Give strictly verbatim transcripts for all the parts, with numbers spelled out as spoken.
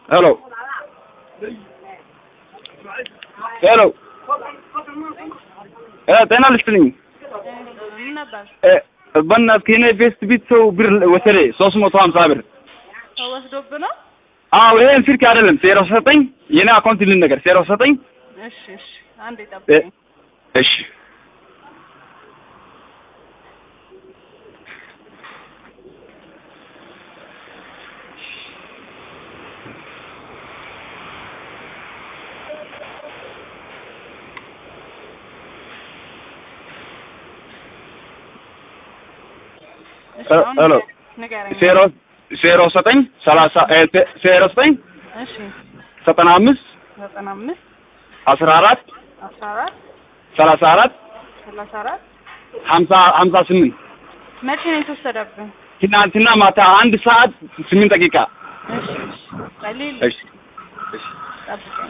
Hello. Hello. Eh, tena listening. ምን ነበር? Eh, በእናትህ የኔ ቤስት ቢት ሰው ብር ወሰደ ሶስት መቶ ሀምሳ ብር። ሰው ወስዶብህ ነው? አዎ ይሄን ስልክ አይደለም ዜሮ ዘጠኝ የኔ አካውንት ልን ነገር ዜሮ ዘጠኝ እሺ እሺ አንዴ ጠብቀኝ። እሺ ሄሎ ዜሮ ዜሮ ዘጠኝ ሰላሳ ዜሮ ዘጠኝ እሺ ዘጠና አምስት ዘጠና አምስት አስራ አራት አስራ አራት ሰላሳ አራት ሰላሳ አራት ሀምሳ ሀምሳ ስምንት መቼ ነው የተወሰደብህ? ትናንትና ማታ አንድ ሰዓት ስምንት ደቂቃ። እሺ እሺ ቀሊል እሺ እሺ ጠብቀኝ።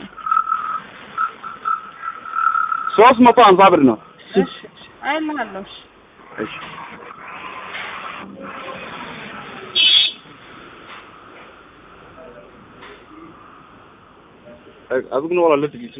ሶስት መቶ ሀምሳ ብር ነው። እሺ እሺ አይልሃለሁ። እሺ أبغى نقول على تجيسو.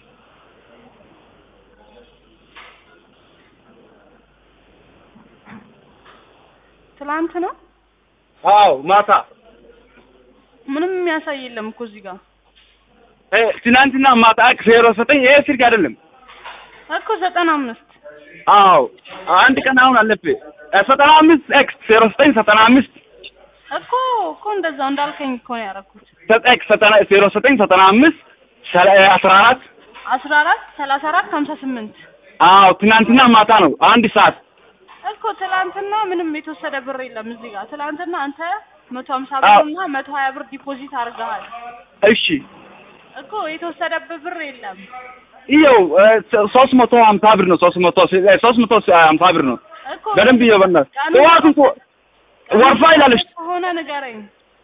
ትላንት ነው? አዎ ማታ ምንም የሚያሳይ የለም እኮ እዚህ ጋር። እ ትናንትና ማታ ዜሮ ዘጠኝ ይሄ ስልክ አይደለም እኮ ዘጠና አምስት አዎ አንድ ቀን አሁን አለፈ። ዘጠና አምስት ኤክስ ዜሮ ዘጠኝ ዘጠና አምስት እኮ እኮ እንደዛው እንዳልከኝ እኮ ነው ያደረኩት። ኤክስ ዜሮ ዘጠኝ ዘጠና አምስት አስራ አራት አስራ አራት ሰላሳ አራት ሀምሳ ስምንት አዎ ትናንትና ማታ ነው አንድ ሰዓት እኮ። ትላንትና ምንም የተወሰደ ብር የለም እዚህ ጋር። ትላንትና አንተ መቶ ሀምሳ ብርና መቶ ሀያ ብር ዲፖዚት አድርገሃል። እሺ እኮ የተወሰደብህ ብር የለም። ይኸው ሶስት መቶ ሀምሳ ብር ነው። ሶስት መቶ ሶስት መቶ ሀምሳ ብር ነው እኮ። በደንብ ይኸው በእናትህ ጠዋት እኮ ወርፋ ይላለች ሆነ ንገረኝ።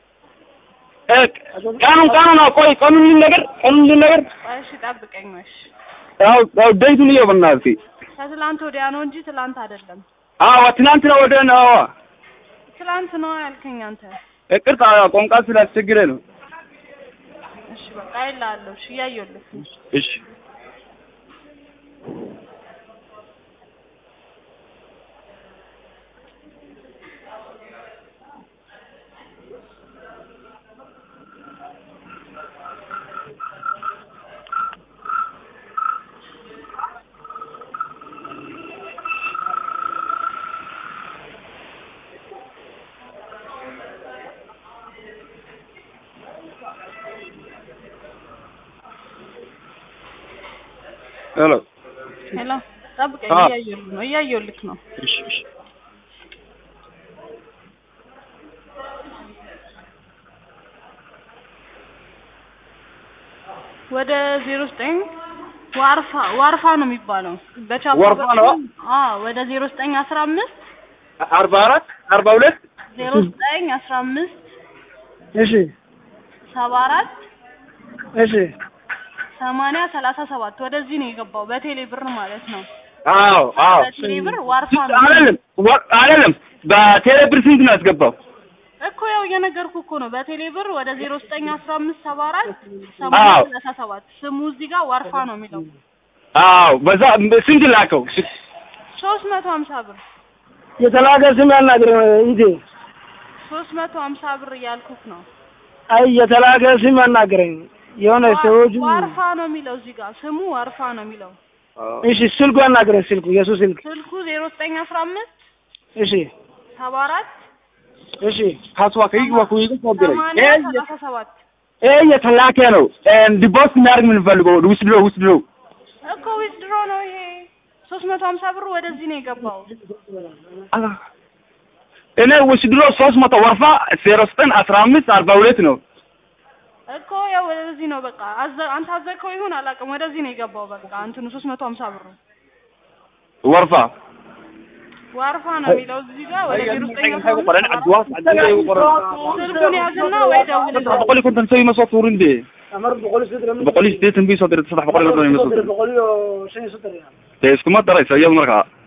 ቀኑን ቀኑን ነው ቆይ ቀኑን ልንገር ቀኑን ልንገር። እሺ ጠብቀኝ። እሺ ያው ያው ዴቱን ይኸው በእናትህ ከትላንት ወዲያ ነው እንጂ ትላንት አይደለም። አዎ ትናንት ነው ወደ ነው ትላንት ነው ያልከኝ አንተ። ይቅርታ ቋንቋ ስላስቸገረ ነው። እሺ በቃ ይላልው። እሺ ያየሁልህ። እሺ ሄሎ ሄሎ ጠብቀኝ። እያየሁልህ ነው እያየሁልህ ነው። እሺ እሺ ወደ ዜሮ ዘጠኝ ዋርፋ ዋርፋ ነው የሚባለው በቻፕ ዋርፋ ነው። አዎ ወደ ዜሮ ዘጠኝ አስራ አምስት አርባ አራት አርባ ሁለት ዜሮ ዘጠኝ አስራ አምስት እሺ ሰባ አራት እሺ ሰማንያ ሰላሳ ሰባት ወደዚህ ነው የገባው በቴሌ ብር ማለት ነው። አዎ አዎ በቴሌ ብር ዋርፋ ነው አይደለም አይደለም በቴሌ ብር ስንት ነው ያስገባው? እኮ ያው እየነገርኩህ እኮ ነው። በቴሌ ብር ወደ ዜሮ ዘጠኝ አስራ አምስት ሰባ አራት ሰማንያ ሰላሳ ሰባት ስሙ እዚህ ጋር ዋርፋ ነው የሚለው። አዎ በዛ ስንት ላከው? ሶስት መቶ ሀምሳ ብር የተላከ ስም ያናግር እንዴ? ሶስት መቶ ሀምሳ ብር እያልኩህ ነው። አይ የተላከ ስም ያናግረኝ የሆነ ሰዎች ዋርፋ ነው የሚለው እዚህ ጋር ስሙ ዋርፋ ነው የሚለው። እሺ ስልኩ ያናግረኝ ስልኩ የሱ ስልክ ስልኩ ዜሮ ዘጠኝ አስራ አምስት እሺ ሰባ አራት እሺ ካስዋ ከይግባ ኩይ ተቆደረ ሰማንያ ሰላሳ ሰባት ኤ የተላከ ነው ዲቦስ የሚያደርግ ምን ፈልገው ውስድሮ ውስድሮ እኮ ዊዝድሮ ነው ይሄ። ሶስት መቶ ሀምሳ ብር ወደዚህ ነው የገባው። እኔ ውስድሮ ሶስት መቶ ወርፋ ዜሮ ዘጠኝ አስራ አምስት አርባ ሁለት ነው እኮ ያው ወደዚህ ነው በቃ። አዘ አንተ አዘከው ይሁን አላውቅም። ወደዚህ ነው የገባው በቃ እንትኑ ሶስት መቶ ሀምሳ ብር ወርፋ ዋርፋ ነው የሚለው እዚህ ጋር ወደ ዜሮ ዘጠኝ አስራ አምስት ስልኩን ያዝና ወይ ደውልልኝ። በቆሊ ኮንት ሰው መስዋዕት ወር እንዴ በቆሊ ስቴት እንቢ ሰው ደረተ ሰጣ በቆሊ ነው መስዋዕት በቆሊ ሸኝ ሰጠኝ ተስኩማ ተራይ ሰያው መርካ